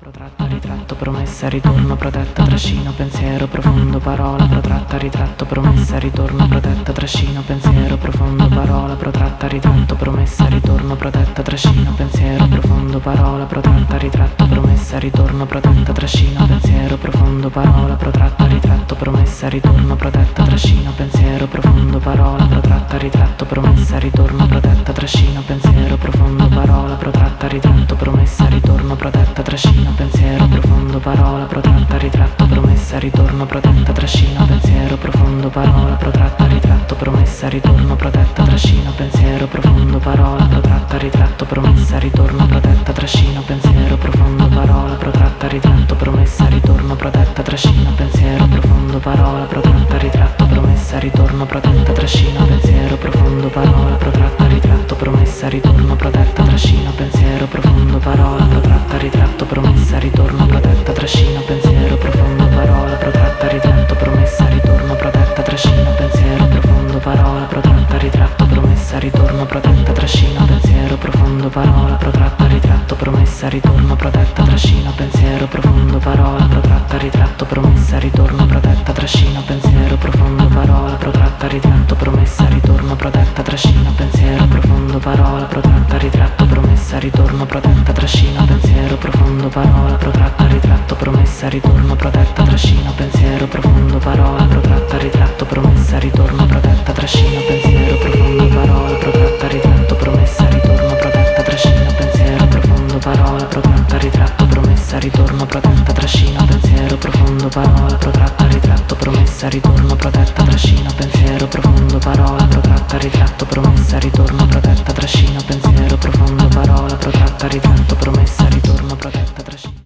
protratta, ritratto, promessa, ritorno, protetta, trascino, pensiero, profondo, parola, protratta, ritratto, promessa, ritorno, protetta, trascino, pensiero, profondo, parola, protratta, ritratto, promessa, ritorno, protetta, trascino, pensiero, profondo, parola, protratta, ritratto, promessa, ritorno, protetta, trascino, pensiero, profondo, parola, protratta, ritratto, promessa, ritorno, protetta, trascino, pensiero, profondo, parola, protratta, ritratto, promessa, ritorno, protetta, trascino, pensiero, profondo, parola, protratta, ritratto, promessa, ritorno, protetta, trascino, pensiero, profondo, parola, protratta, ritratto, promessa, ritorno, protetta, trascino, pensiero, profondo, parola, protratta, ritratto, promessa, ritorno, protetta, trascino, pensiero, profondo, parola, protratta, ritratto, promessa, ritorno, protetta, trascino, pensiero, profondo, parola, protratta, ritratto, promessa, ritorno, protetta, trascino, pensiero, profondo, parola, protratta, ritratto, promessa, ritorno, protetta, trascino, pensiero, profondo, parola, protratta, ritratto, promessa, ritorno, protetta, trascino, pensiero, profondo, parola, protratta, ritratto, promessa, ritorno, protetta, trascino, pensiero, profondo, parola, protratta, ritratto, promessa, ritorno, protetta, trascino, pensiero, profondo, parola, protratta, ritratto, promessa, ritorno, protetta, trascino, pensiero, profondo, parola, protratta, ritratto, promessa, ritorno, protetta, trascino, pensiero, profondo, parola, protratta, ritratto, promessa, ritorno, protetta, trascino, pensiero, profondo, parola, protratta, ritratto, promessa, ritorno, protetta, trascino, pensiero, profondo, parola, protratta, ritratto, promessa, ritorno, protetta, trascino, pensiero, profondo, parola, protratta, ritratto, promessa, ritorno, protetta, trascino, pensiero, profondo, parola, protratta, ritratto, promessa, ritorno, protetta, trascino, pensiero, profondo, parola, protratta, ritratto, promessa, ritorno, protetta, trascino, pensiero, profondo, parola, protratta, ritratto, promessa, ritorno, protetta, trascino, pensiero, profondo, parola,